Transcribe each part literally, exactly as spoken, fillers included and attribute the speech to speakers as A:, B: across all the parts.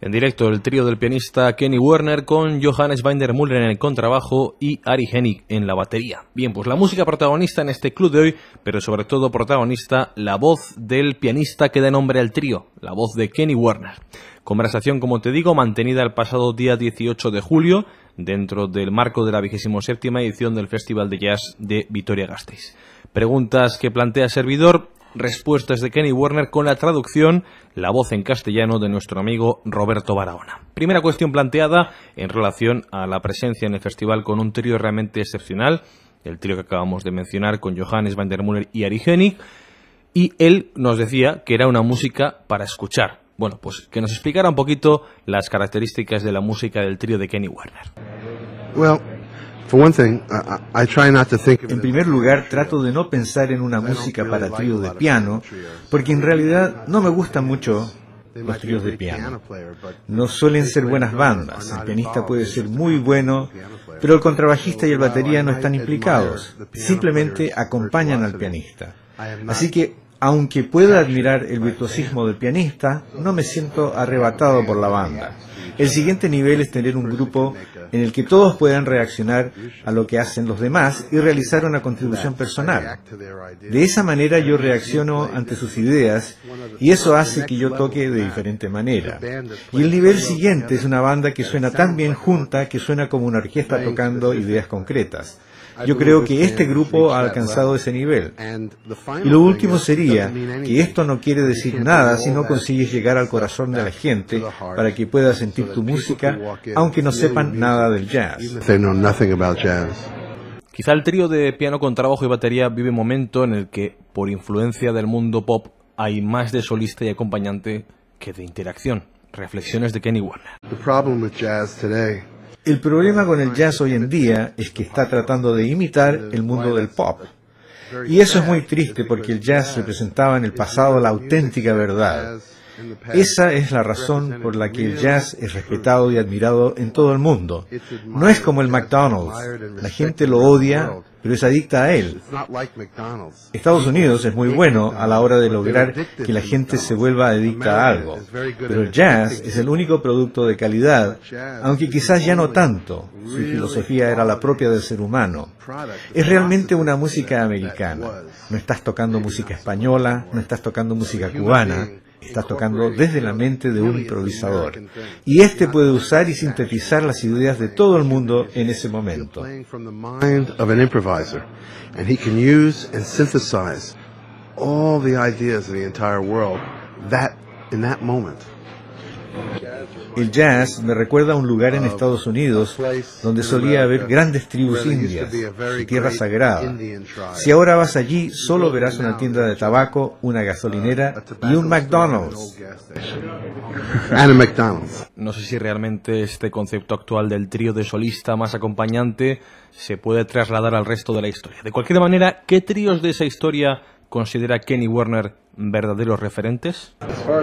A: En directo, el trío del pianista Kenny Werner con Johannes Weinder-Müller en el contrabajo y Ari Hennig en la batería. Bien, pues la música protagonista en este club de hoy, pero sobre todo protagonista la voz del pianista que da nombre al trío, la voz de Kenny Werner. Conversación, como te digo, mantenida el pasado día dieciocho de julio, dentro del marco de la vigésima séptima edición del Festival de Jazz de Vitoria-Gasteiz. Preguntas que plantea servidor, respuestas de Kenny Werner con la traducción, la voz en castellano de nuestro amigo Roberto Barahona. Primera cuestión planteada en relación a la presencia en el festival con un trío realmente excepcional, el trío que acabamos de mencionar con Johannes Weinder-Müller y Ari Hennig, y él nos decía que era una música para escuchar. Bueno, pues que nos explicara un poquito las características de la música del trío de Kenny Werner.
B: Well, for one thing, I, I try not to think of
C: En primer lugar, trato de no pensar en una música para trío de piano, porque en realidad no me gustan mucho los tríos de piano. No suelen ser buenas bandas. El pianista puede ser muy bueno, pero el contrabajista y el batería no están implicados. Simplemente acompañan al pianista. Así que, aunque pueda admirar el virtuosismo del pianista, no me siento arrebatado por la banda. El siguiente nivel es tener un grupo en el que todos puedan reaccionar a lo que hacen los demás y realizar una contribución personal. De esa manera yo reacciono ante sus ideas y eso hace que yo toque de diferente manera. Y el nivel siguiente es una banda que suena tan bien junta que suena como una orquesta tocando ideas concretas. Yo creo que este grupo ha alcanzado ese nivel. Y lo último sería que esto no quiere decir nada si no consigues llegar al corazón de la gente para que pueda sentir tu música, aunque no sepan nada del jazz.
A: Quizá el trío de piano con trabajo y batería vive un momento en el que, por influencia del mundo pop, hay más de solista y acompañante que de interacción. Reflexiones de Kenny Werner.
C: El problema con el jazz hoy en día es que está tratando de imitar el mundo del pop. Y eso es muy triste porque el jazz representaba en el pasado la auténtica verdad. Esa es la razón por la que el jazz es respetado y admirado en todo el mundo. No es como el McDonald's. La gente lo odia, pero es adicta a él. Estados Unidos es muy bueno a la hora de lograr que la gente se vuelva adicta a algo. Pero el jazz es el único producto de calidad, aunque quizás ya no tanto. Su filosofía era la propia del ser humano. Es realmente una música americana. No estás tocando música española, no estás tocando música cubana. Estás tocando desde la mente de un improvisador. Y este puede usar y sintetizar las ideas de todo el mundo en ese momento. El jazz me recuerda a un lugar en Estados Unidos donde solía haber grandes tribus indias, su tierra sagrada. Si ahora vas allí, solo verás una tienda de tabaco, una gasolinera y un McDonald's.
A: No sé si realmente este concepto actual del trío de solista más acompañante se puede trasladar al resto de la historia. De cualquier manera, ¿qué tríos de esa historia considera Kenny Werner verdaderos referentes?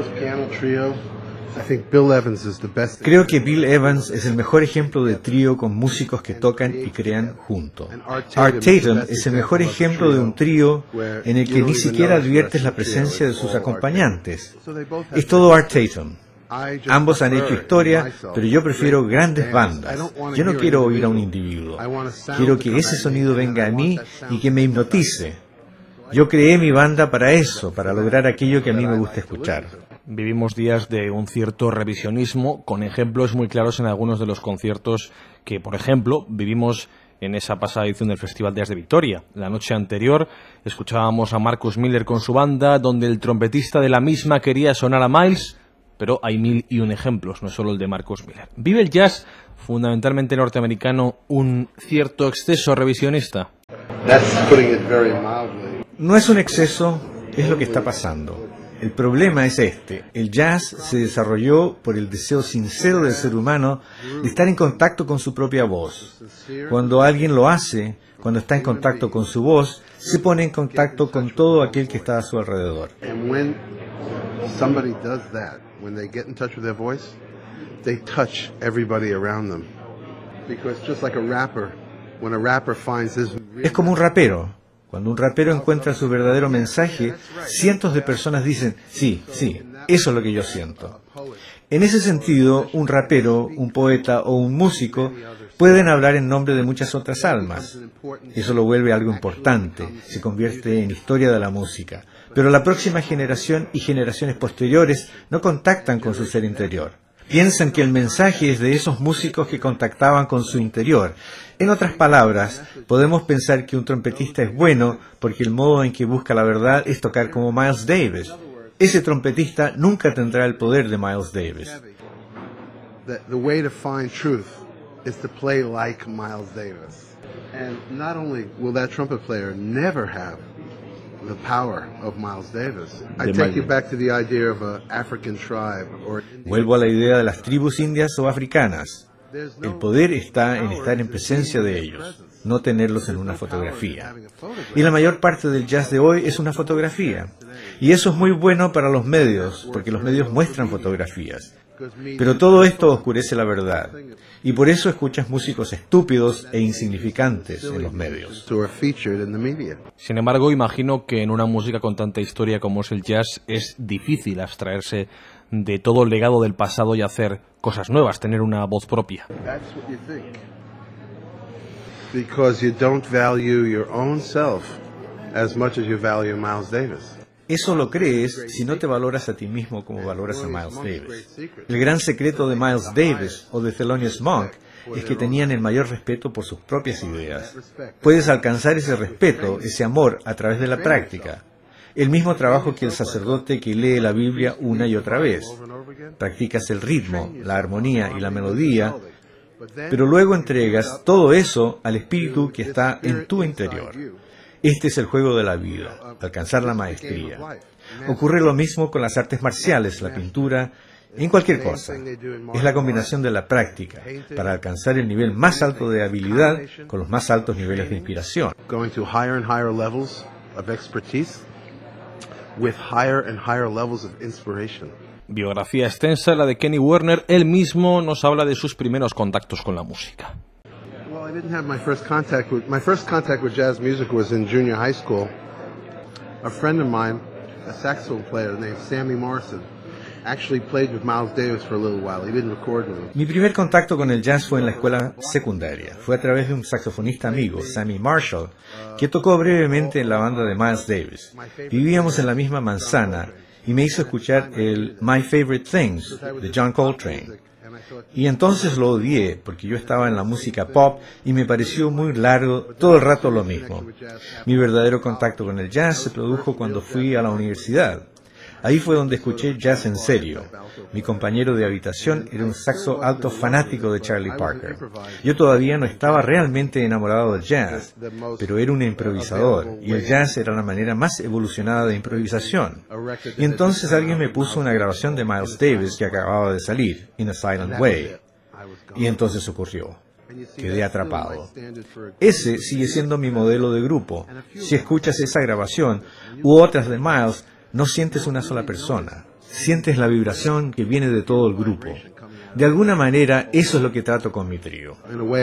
C: Creo que Bill Evans es el mejor ejemplo de trío con músicos que tocan y crean juntos. Art Tatum es el mejor ejemplo de un trío en el que ni siquiera adviertes la presencia de sus acompañantes. Es todo Art Tatum. Ambos han hecho historia, pero yo prefiero grandes bandas. Yo no quiero oír a un individuo. Quiero que ese sonido venga a mí y que me hipnotice. Yo creé mi banda para eso, para lograr aquello que a mí me gusta escuchar.
A: Vivimos días de un cierto revisionismo, con ejemplos muy claros en algunos de los conciertos que, por ejemplo, vivimos en esa pasada edición del Festival de Jazz de Vitoria. La noche anterior escuchábamos a Marcus Miller con su banda, donde el trompetista de la misma quería sonar a Miles, pero hay mil y un ejemplos, no es solo el de Marcus Miller. ¿Vive el jazz, fundamentalmente norteamericano, un cierto exceso revisionista?
C: No es un exceso, es lo que está pasando. El problema es este: el jazz se desarrolló por el deseo sincero del ser humano de estar en contacto con su propia voz. Cuando alguien lo hace, cuando está en contacto con su voz, se pone en contacto con todo aquel que está a su alrededor. Es como un rapero. Cuando un rapero encuentra su verdadero mensaje, cientos de personas dicen, sí, sí, Eso es lo que yo siento. En ese sentido, un rapero, un poeta o un músico pueden hablar en nombre de muchas otras almas. Eso lo vuelve algo importante, se convierte en historia de la música. Pero la próxima generación y generaciones posteriores no contactan con su ser interior. Piensan que el mensaje es de esos músicos que contactaban con su interior. En otras palabras, podemos pensar que un trompetista es bueno porque el modo en que busca la verdad es tocar como Miles Davis. Ese trompetista nunca tendrá el poder de Miles Davis.
B: The, the way to find truth is to play like Miles Davis. And not only will that trumpet player never have the power of Miles Davis, I take you back to the idea of an African tribe or
C: Vuelvo a la idea de las tribus indias o africanas. El poder está en estar en presencia de ellos, no tenerlos en una fotografía. Y la mayor parte del jazz de hoy es una fotografía. Y eso es muy bueno para los medios, porque los medios muestran fotografías. Pero todo esto oscurece la verdad. Y por eso escuchas músicos estúpidos e insignificantes en los medios.
A: Sin embargo, imagino que en una música con tanta historia como es el jazz es difícil abstraerse de todo el legado del pasado y hacer cosas nuevas, tener una voz propia.
B: Because you don't value your own self as much as you value Miles Davis.
C: Eso lo crees si no te valoras a ti mismo como valoras a Miles Davis. El gran secreto de Miles Davis o de Thelonious Monk es que tenían el mayor respeto por sus propias ideas. Puedes alcanzar ese respeto, ese amor, a través de la práctica. El mismo trabajo que el sacerdote que lee la Biblia una y otra vez. Practicas el ritmo, la armonía y la melodía, pero luego entregas todo eso al espíritu que está en tu interior. Este es el juego de la vida, alcanzar la maestría. Ocurre lo mismo con las artes marciales, la pintura, en cualquier cosa. Es la combinación de la práctica para alcanzar el nivel más alto de habilidad con los más altos niveles de inspiración.
B: With higher and higher levels of inspiration.
A: Biografía extensa, la de Kenny Werner. Él mismo nos habla de sus primeros contactos con la música.
B: Well, I didn't have my first contact with my first contact with jazz music was in junior high school. A friend of mine, a saxophone player named Sammy Morrison, actually played with Miles Davis for a little while. He didn't record with him.
C: Mi primer contacto con el jazz fue en la escuela secundaria. Fue a través de un saxofonista amigo, Sammy Marshall, que tocó brevemente en la banda de Miles Davis. Vivíamos en la misma manzana y me hizo escuchar el My Favorite Things de John Coltrane. Y entonces lo odié porque yo estaba en la música pop y me pareció muy largo, todo el rato lo mismo. Mi verdadero contacto con el jazz se produjo cuando fui a la universidad. Ahí fue donde escuché jazz en serio. Mi compañero de habitación era un saxo alto fanático de Charlie Parker. Yo todavía no estaba realmente enamorado del jazz, pero era un improvisador, y el jazz era la manera más evolucionada de improvisación. Y entonces alguien me puso una grabación de Miles Davis que acababa de salir, In a Silent Way. Y entonces ocurrió. Quedé atrapado. Ese sigue siendo mi modelo de grupo. Si escuchas esa grabación u otras de Miles, no sientes una sola persona, sientes la vibración que viene de todo el grupo. De alguna manera, eso es lo que trato con mi trío.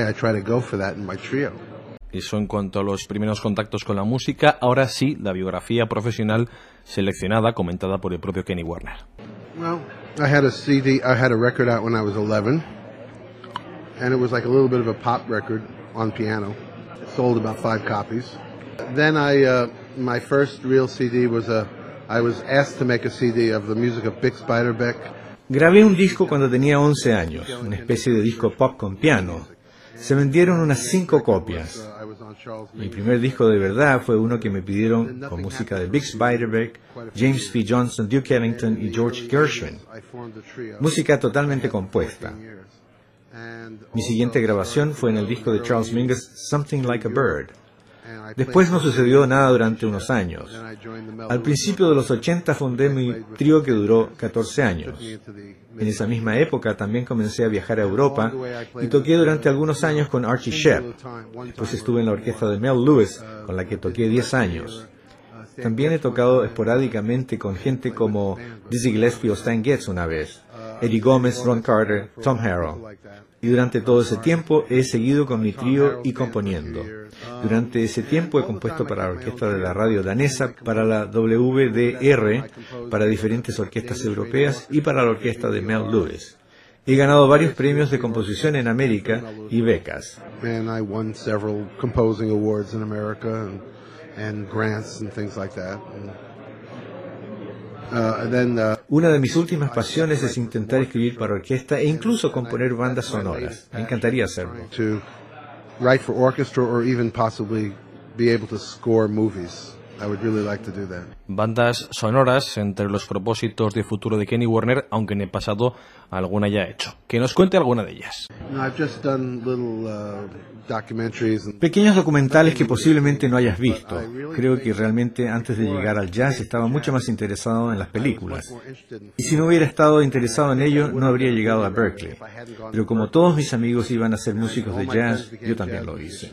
A: Eso en cuanto a los primeros contactos con la música. Ahora sí, la biografía profesional seleccionada, comentada por el propio Kenny Werner.
B: Well, I had a C D, I had a record out when I was eleven, and it was like a little bit of a pop record on piano. It sold about five copies. Then I, uh, my first real C D was a I was asked to make a C D of the music of Bix Beiderbecke.
C: Grabé un disco cuando tenía once años, una especie de disco pop con piano. Se vendieron unas cinco copias. Mi primer disco de verdad fue uno que me pidieron con música de Bix Beiderbecke, James P. Johnson, Duke Ellington y George Gershwin. Música totalmente compuesta. Mi siguiente grabación fue en el disco de Charles Mingus, Something Like a Bird. Después no sucedió nada durante unos años. Al principio de los ochenta fundé mi trío que duró catorce años. En esa misma época también comencé a viajar a Europa y toqué durante algunos años con Archie Shepp. Después estuve en la orquesta de Mel Lewis, con la que toqué diez años. También he tocado esporádicamente con gente como Dizzy Gillespie o Stan Getz una vez. Eddie Gómez, Ron Carter, Tom Harrell. Y durante todo ese tiempo he seguido con mi trío y componiendo. Durante ese tiempo he compuesto para la orquesta de la radio danesa, para la W D R, para diferentes orquestas europeas y para la orquesta de Mel Lewis. He ganado varios premios de composición en América y becas. Una de mis últimas pasiones es intentar escribir para orquesta e incluso componer bandas sonoras. Me encantaría hacerlo.
B: Write for orchestra or even possibly be able to score movies. I would really like to do that.
A: Bandas sonoras entre los propósitos de futuro de Kenny Werner, aunque en el pasado alguna ya ha hecho. Que nos cuente alguna de ellas.
B: No, I've just done little, uh, documentaries and...
C: Pequeños documentales que posiblemente no hayas visto. Creo que realmente antes de llegar al jazz estaba mucho más interesado en las películas. Y si no hubiera estado interesado en ello, no habría llegado a Berklee. Pero como todos mis amigos iban a ser músicos de jazz, yo también lo hice.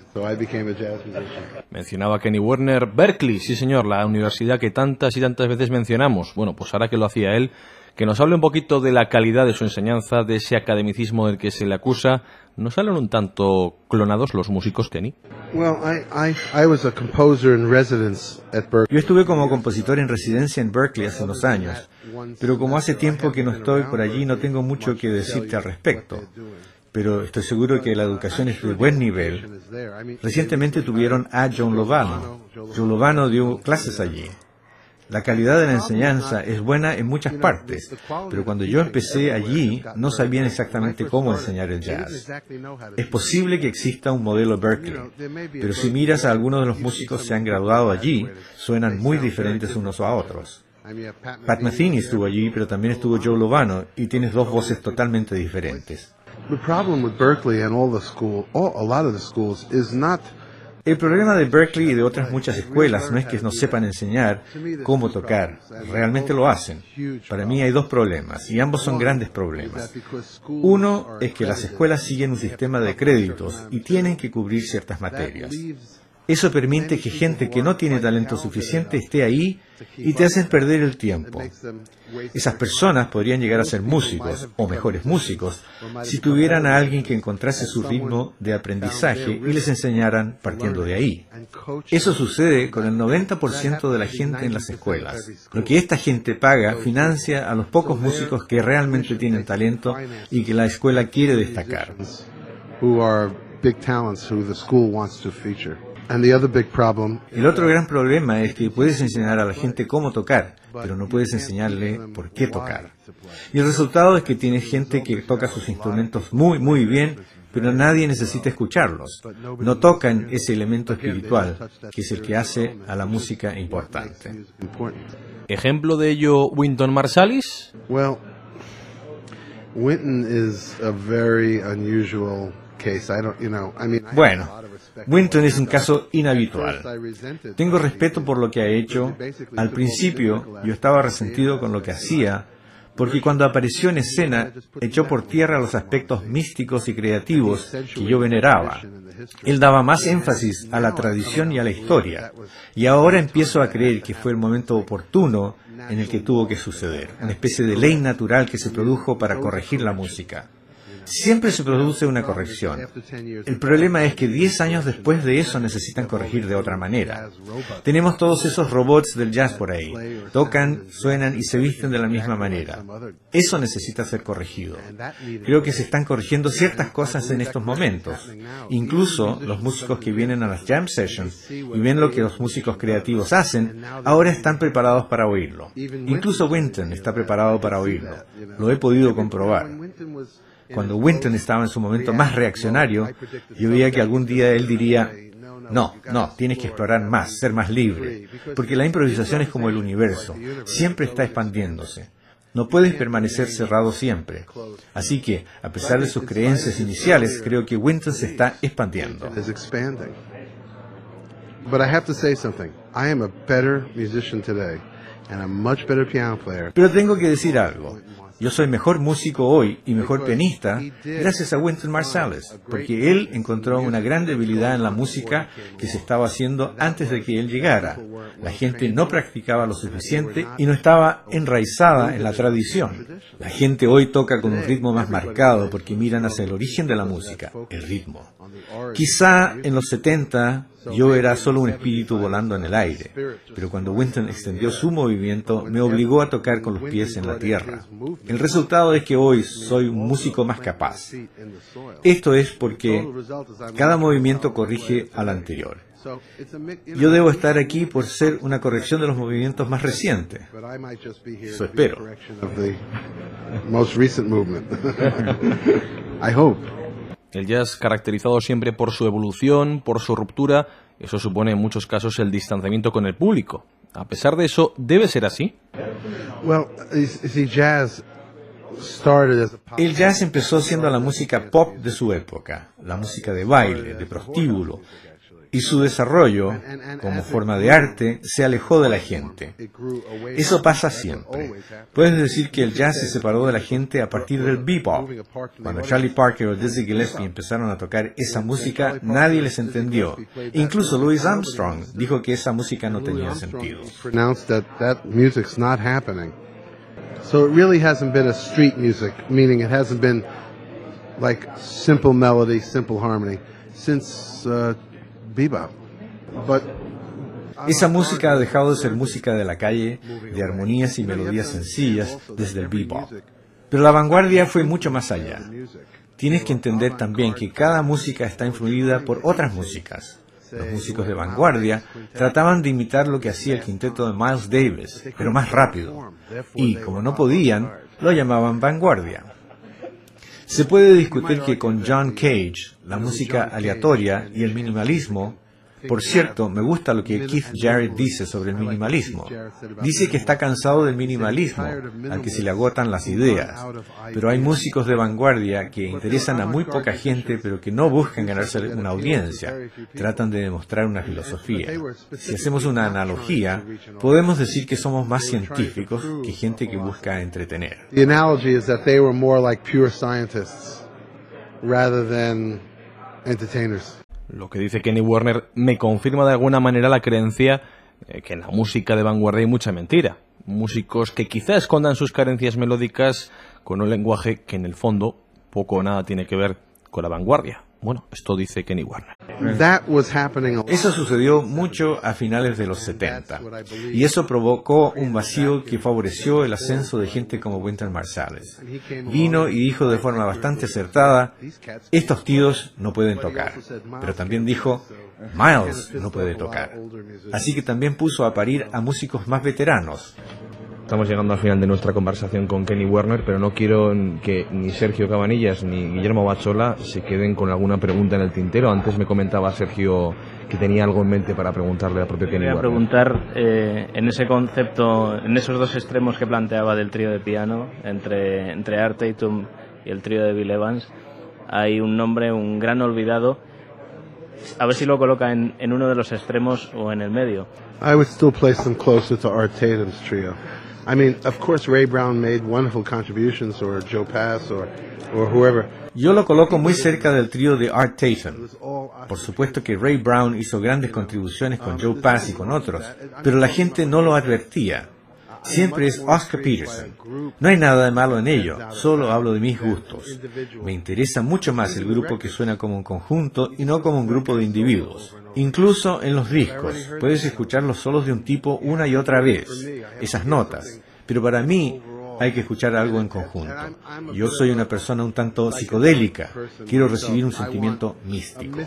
A: Mencionaba Kenny Werner Berklee, sí señor, la universidad que tantas y tantas veces mencionamos. Bueno, pues ahora que lo hacía él, que nos hable un poquito de la calidad de su enseñanza, de ese academicismo del que se le acusa. ¿No salen un tanto clonados los músicos, Kenny?
B: Well, I, I, I was a composer in residence at Berklee.
C: Yo estuve como compositor en residencia en Berklee hace unos años, pero como hace tiempo que no estoy por allí, no tengo mucho que decirte al respecto. Pero estoy seguro que la educación es de buen nivel. Recientemente tuvieron a John Lovano. John Lovano dio clases allí. La calidad de la enseñanza es buena en muchas partes, pero cuando yo empecé allí no sabían exactamente cómo enseñar el jazz. Es posible que exista un modelo Berklee, pero si miras a algunos de los músicos que se han graduado allí, suenan muy diferentes unos a otros. Pat Metheny estuvo allí, pero también estuvo Joe Lovano, y tienes dos voces totalmente diferentes.
B: The problem with Berklee and all the school, all, a lot of the schools is not...
C: El problema de Berklee y de otras muchas escuelas no es que no sepan enseñar cómo tocar, realmente lo hacen. Para mí hay dos problemas, y ambos son grandes problemas. Uno es que las escuelas siguen un sistema de créditos y tienen que cubrir ciertas materias. Eso permite que gente que no tiene talento suficiente esté ahí y te hacen perder el tiempo. Esas personas podrían llegar a ser músicos, o mejores músicos, si tuvieran a alguien que encontrase su ritmo de aprendizaje y les enseñaran partiendo de ahí. Eso sucede con el noventa por ciento de la gente en las escuelas. Lo que esta gente paga financia a los pocos músicos que realmente tienen talento y que la escuela quiere destacar. El otro gran problema es que puedes enseñar a la gente cómo tocar, pero no puedes enseñarle por qué tocar. Y el resultado es que tienes gente que toca sus instrumentos muy, muy bien, pero nadie necesita escucharlos. No tocan ese elemento espiritual, que es el que hace a la música importante.
A: ¿Ejemplo de ello Wynton Marsalis?
B: Well, Wynton is a very unusual case. I don't, you know, I mean,
C: bueno, Wynton es un caso inhabitual. Tengo respeto por lo que ha hecho. Al principio, yo estaba resentido con lo que hacía, porque cuando apareció en escena, echó por tierra los aspectos místicos y creativos que yo veneraba. Él daba más énfasis a la tradición y a la historia, y ahora empiezo a creer que fue el momento oportuno en el que tuvo que suceder, una especie de ley natural que se produjo para corregir la música. Siempre se produce una corrección. El problema es que diez años después de eso necesitan corregir de otra manera. Tenemos todos esos robots del jazz por ahí. Tocan, suenan y se visten de la misma manera. Eso necesita ser corregido. Creo que se están corrigiendo ciertas cosas en estos momentos. Incluso los músicos que vienen a las jam sessions y ven lo que los músicos creativos hacen, ahora están preparados para oírlo. Incluso Wynton está preparado para oírlo. Lo he podido comprobar. Cuando Wynton estaba en su momento más reaccionario, yo veía que algún día él diría, no, no, tienes que explorar más, ser más libre, porque la improvisación es como el universo, siempre está expandiéndose. No puedes permanecer cerrado siempre. Así que, a pesar de sus creencias iniciales, creo que Wynton se está expandiendo. Pero tengo que decir algo. Yo soy mejor músico hoy y mejor pianista gracias a Wynton Marsalis, porque él encontró una gran debilidad en la música que se estaba haciendo antes de que él llegara. La gente no practicaba lo suficiente y no estaba enraizada en la tradición. La gente hoy toca con un ritmo más marcado porque miran hacia el origen de la música, el ritmo. Quizá en los setenta yo era solo un espíritu volando en el aire, pero cuando Wynton extendió su movimiento me obligó a tocar con los pies en la tierra. El resultado es que hoy soy un músico más capaz. Esto es porque cada movimiento corrige al anterior. Yo debo estar aquí por ser una corrección de los movimientos más recientes. Eso espero.
A: El jazz, caracterizado siempre por su evolución, por su ruptura, eso supone en muchos casos el distanciamiento con el público. A pesar de eso, ¿debe ser así?
C: El jazz empezó siendo la música pop de su época, la música de baile, de prostíbulo, y su desarrollo, como forma de arte, se alejó de la gente. Eso pasa siempre. Puedes decir que el jazz se separó de la gente a partir del bebop. Cuando Charlie Parker o Dizzy Gillespie empezaron a tocar esa música, nadie les entendió. Incluso Louis Armstrong dijo que esa música no tenía sentido.
B: So it really hasn't been a street music, meaning it hasn't been like simple melody, simple harmony, since uh, bebop. But
C: esa música ha dejado de ser música de la calle, de armonías y melodías sencillas desde el bebop. Pero la vanguardia fue mucho más allá. Tienes que entender también que cada música está influida por otras músicas. Los músicos de vanguardia trataban de imitar lo que hacía el quinteto de Miles Davis, pero más rápido. Y, como no podían, lo llamaban vanguardia. Se puede discutir que con John Cage, la música aleatoria y el minimalismo. Por cierto, me gusta lo que Keith Jarrett dice sobre el minimalismo. Dice que está cansado del minimalismo, al que se le agotan las ideas. Pero hay músicos de vanguardia que interesan a muy poca gente, pero que no buscan ganarse una audiencia. Tratan de demostrar una filosofía. Si hacemos una analogía, podemos decir que somos más científicos que gente que busca entretener.
B: The analogy is that they were more like pure scientists rather than entertainers.
A: Lo que dice Kenny Werner me confirma de alguna manera la creencia eh, que en la música de vanguardia hay mucha mentira. Músicos que quizá escondan sus carencias melódicas con un lenguaje que en el fondo poco o nada tiene que ver con la vanguardia. Bueno, esto dice Kenny Werner.
C: Eso sucedió mucho a finales de los setenta, y eso provocó un vacío que favoreció el ascenso de gente como Wynton Marsalis. Vino y dijo de forma bastante acertada, estos tíos no pueden tocar, pero también dijo, Miles no puede tocar. Así que también puso a parir a músicos más veteranos.
A: Estamos llegando al final de nuestra conversación con Kenny Werner, pero no quiero que ni Sergio Cabanillas ni Guillermo Bachola se queden con alguna pregunta en el tintero. Antes me comentaba Sergio que tenía algo en mente para preguntarle al propio Kenny Werner.
D: Quería preguntar, eh, en ese concepto, en esos dos extremos que planteaba del trío de piano, entre, entre Art Tatum y el trío de Bill Evans, hay un nombre, un gran olvidado. A ver si lo coloca en, en uno de los extremos o en el medio.
B: I would still place them closer to Art Tatum's trio. I mean, of course, Ray Brown made wonderful contributions, or Joe Pass, or, or whoever.
C: Yo lo coloco muy cerca del trío de Art Tatum. Por supuesto que Ray Brown hizo grandes contribuciones con Joe Pass y con otros, pero la gente no lo advertía. Siempre es Oscar Peterson. No hay nada de malo en ello, solo hablo de mis gustos. Me interesa mucho más el grupo que suena como un conjunto y no como un grupo de individuos. Incluso en los discos, puedes escuchar los solos de un tipo una y otra vez, esas notas. Pero para mí, hay que escuchar algo en conjunto. Yo soy una persona un tanto psicodélica. Quiero recibir un sentimiento místico.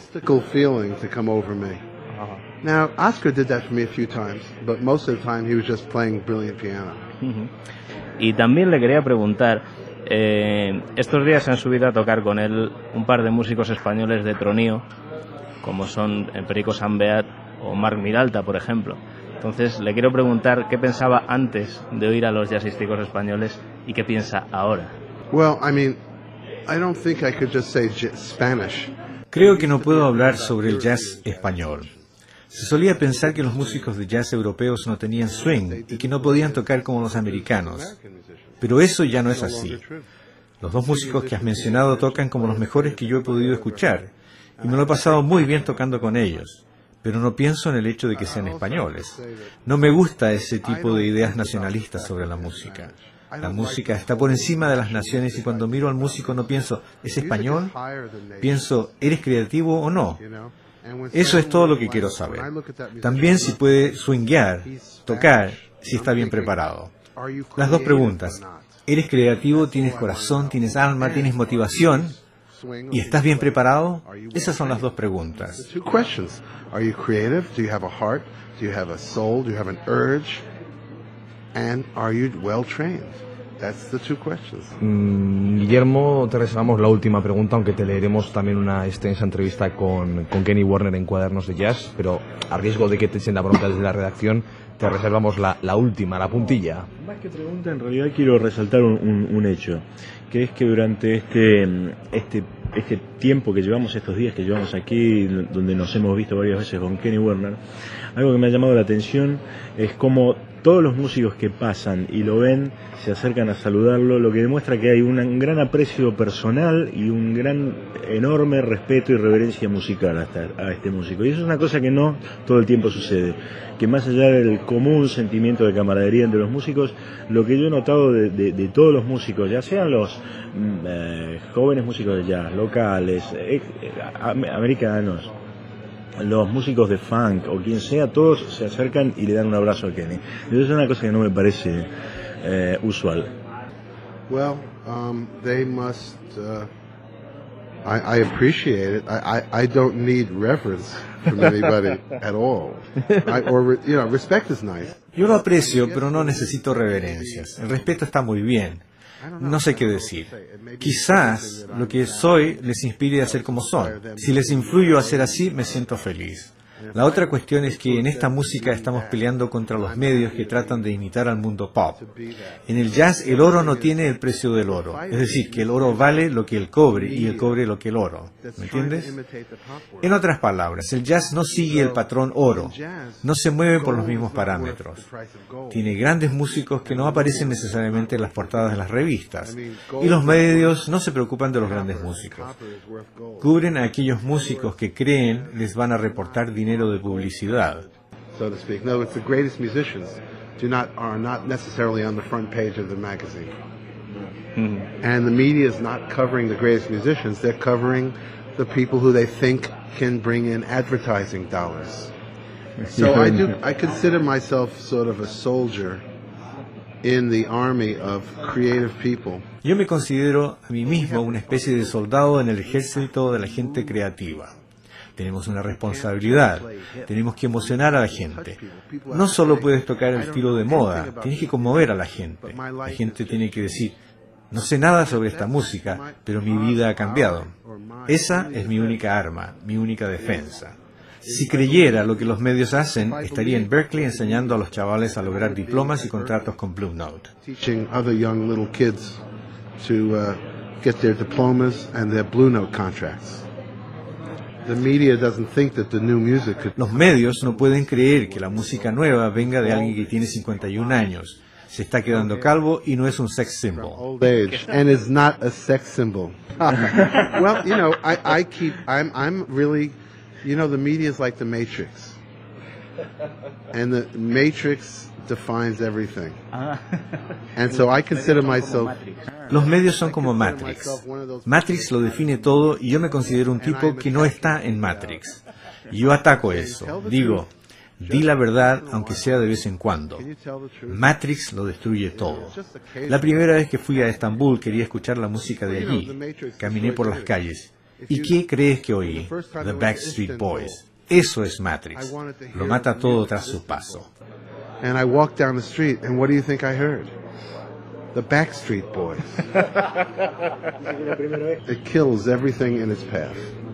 B: Now, Oscar did that for me a few times, but most of the time he was just playing brilliant piano.
D: Uh-huh. Y también le quería preguntar, eh, estos días se han subido a tocar con él un par de músicos españoles de tronío, como son Perico Sambeat o Marc Miralta, por ejemplo. Entonces, le quiero preguntar qué pensaba antes de oír a los jazzísticos españoles y qué piensa ahora.
B: Well, I mean, I don't think I could just say Spanish.
C: Creo que no puedo hablar sobre el jazz español. Se solía pensar que los músicos de jazz europeos no tenían swing y que no podían tocar como los americanos. Pero eso ya no es así. Los dos músicos que has mencionado tocan como los mejores que yo he podido escuchar, y me lo he pasado muy bien tocando con ellos. pero no pienso en el hecho de que sean españoles. No me gusta ese tipo de ideas nacionalistas sobre la música. La música está por encima de las naciones y cuando miro al músico no pienso, ¿es español? Pienso, ¿eres creativo o no? Eso es todo lo que quiero saber. También si puede swinguear, tocar, si está bien preparado. Las dos preguntas. ¿Eres creativo? ¿Tienes corazón? ¿Tienes alma? ¿Tienes motivación? ¿Y estás bien preparado? Esas son las dos preguntas.
B: Are you creative? Do you have a heart? Do you have a soul? Do you have an urge? And are you well trained? That's the two questions.
A: Mm, Guillermo, te reservamos la última pregunta, aunque te leeremos también una extensa entrevista con, con Kenny Werner en Cuadernos de Jazz, pero a riesgo de que te echen la bronca desde la redacción, te reservamos la, la última, la puntilla.
E: Más que pregunta, en realidad quiero resaltar un, un, un hecho, que es que durante este, este, este tiempo que llevamos, estos días que llevamos aquí, donde nos hemos visto varias veces con Kenny Werner, algo que me ha llamado la atención es cómo todos los músicos que pasan y lo ven se acercan a saludarlo, lo que demuestra que hay un gran aprecio personal y un gran, enorme respeto y reverencia musical hasta a este músico. Y eso es una cosa que no todo el tiempo sucede, que más allá del común sentimiento de camaradería entre los músicos, lo que yo he notado de, de, de todos los músicos, ya sean los eh, jóvenes músicos de jazz, locales, eh, americanos, los músicos de funk o quien sea, todos se acercan y le dan un abrazo a Kenny. Eso es una cosa que no me parece eh, usual.
B: Well, um, they must. Uh, I, I appreciate it. I, I, I don't need reverence from anybody at all. I, or you know, respect is nice.
C: Yo lo aprecio, pero no necesito reverencias. El respeto está muy bien. No sé qué decir. Quizás lo que soy les inspire a ser como son. Si les influyo a ser así, me siento feliz. La otra cuestión es que en esta música estamos peleando contra los medios que tratan de imitar al mundo pop. En el jazz el oro no tiene el precio del oro, es decir, que el oro vale lo que el cobre y el cobre lo que el oro. ¿Me entiendes? En otras palabras, el jazz no sigue el patrón oro, no se mueve por los mismos parámetros. Tiene grandes músicos que no aparecen necesariamente en las portadas de las revistas, y los medios no se preocupan de los grandes músicos. Cubren a aquellos músicos que creen les van a reportar dinero de publicidad.
B: So to speak. No, it's the greatest musicians do not are not necessarily on the front page of the magazine. Mm-hmm. And the media is not covering the greatest musicians, they're covering the people who they think can bring in advertising dollars. So I do I consider myself sort of a soldier in the army of creative people.
C: Yo me considero a mí mismo una especie de soldado en el ejército de la gente creativa. Tenemos una responsabilidad, tenemos que emocionar a la gente. No solo puedes tocar el estilo de moda, tienes que conmover a la gente. La gente tiene que decir, no sé nada sobre esta música, pero mi vida ha cambiado. Esa es mi única arma, mi única defensa. Si creyera lo que los medios hacen, estaría en Berkeley enseñando a los chavales a lograr diplomas y contratos con Blue Note.
B: Teaching other young little kids to uh, get their diplomas and their Blue Note contracts.
C: Los medios no pueden creer que la música nueva venga de alguien que tiene cincuenta y un años. Se está quedando calvo y no es un sex symbol.
B: Old age and is not a sex symbol. Well, you know, I, I keep, I'm, I'm really, you know, the media is like the Matrix, and the Matrix defines everything. And so I consider myself.
C: Los medios son como Matrix. Matrix lo define todo y yo me considero un tipo que no está en Matrix. Yo ataco eso. Digo, di la verdad aunque sea de vez en cuando. Matrix lo destruye todo. La primera vez que fui a Estambul quería escuchar la música de allí. Caminé por las calles. ¿Y qué crees que oí? The Backstreet Boys. Eso es Matrix. Lo mata todo tras su paso.
B: And I walked down the street, and what do you think I heard? The Backstreet Boys. It kills everything in its path.